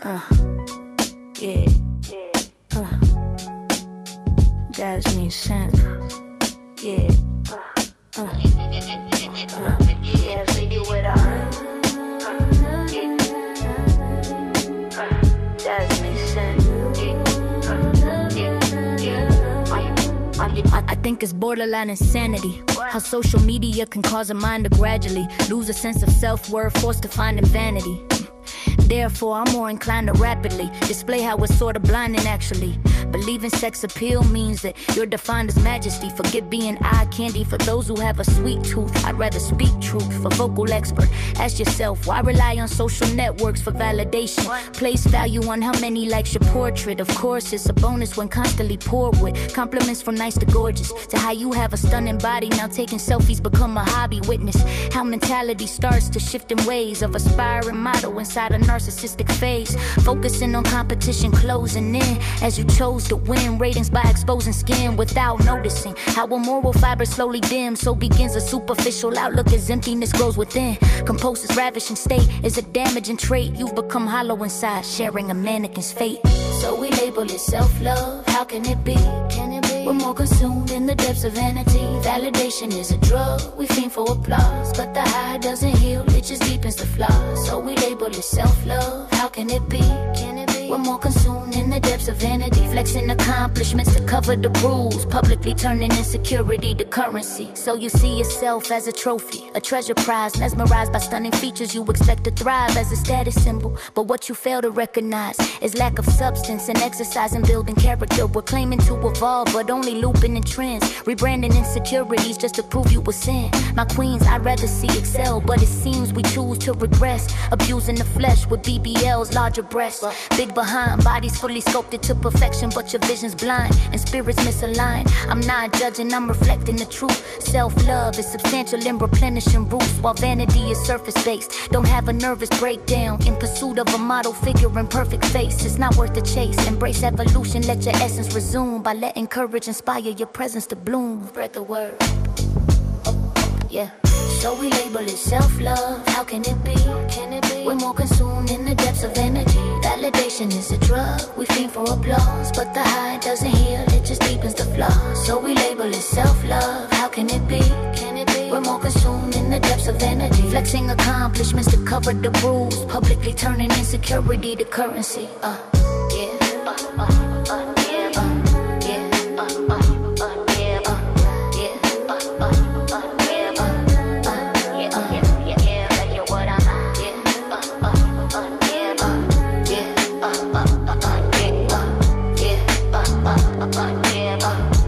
Yeah. Jasmine Scent. Yeah. Yeah, so you with Jasmine Scent. I think it's borderline insanity how social media can cause a mind to gradually lose a sense of self-worth, forced to find in vanity. Therefore, I'm more inclined to rapidly display how it's sort of blinding actually. Believing sex appeal means that you're defined as majesty. Forget being eye candy for those who have a sweet tooth. I'd rather speak truth for vocal expert. Ask yourself, why rely on social networks for validation? Place value on how many likes your portrait. Of course, it's a bonus when constantly poured with compliments from nice to gorgeous. To how you have a stunning body, now taking selfies become a hobby. Witness how mentality starts to shift in ways of aspiring model inside a narcissistic phase. Focusing on competition closing in as you chose to win ratings by exposing skin without noticing how a moral fiber slowly dims. So begins a superficial outlook as emptiness grows within. Composed's ravishing state is a damaging trait. You've become hollow inside, sharing a mannequin's fate. So we label it self-love. How can it be? We're more consumed in the depths of vanity. Validation is a drug, we fiend for applause, but the high doesn't heal, it just deepens the flaws. So we label it self-love. How can it be? We're more consumed in the depths of vanity, flexing accomplishments to cover the bruise, publicly turning insecurity to currency. So you see yourself as a trophy, a treasure prize, mesmerized by stunning features you expect to thrive as a status symbol. But what you fail to recognize is lack of substance and exercise in building character. We're claiming to evolve, but only looping in trends, rebranding insecurities just to prove you were sin. My queens, I'd rather see excel, but it seems we choose to regress, abusing the flesh with BBLs, larger breasts, big behind, bodies fully sculpted to perfection, but your vision's blind and spirits misaligned. I'm not judging, I'm reflecting the truth. Self-love is substantial in replenishing roots, while vanity is surface-based. Don't have a nervous breakdown in pursuit of a model figure in perfect face. It's not worth the chase. Embrace evolution, let your essence resume by letting courage inspire your presence to bloom. Spread the word. Yeah. So we label it self-love. How can it be? We're more consumed in the depths of energy. Validation is a drug, we fiend for applause, but the high doesn't heal, it just deepens the flaws. So we label it self-love. How can it be? We're more consumed in the depths of energy, flexing accomplishments to cover the bruise, publicly turning insecurity to currency. Yeah.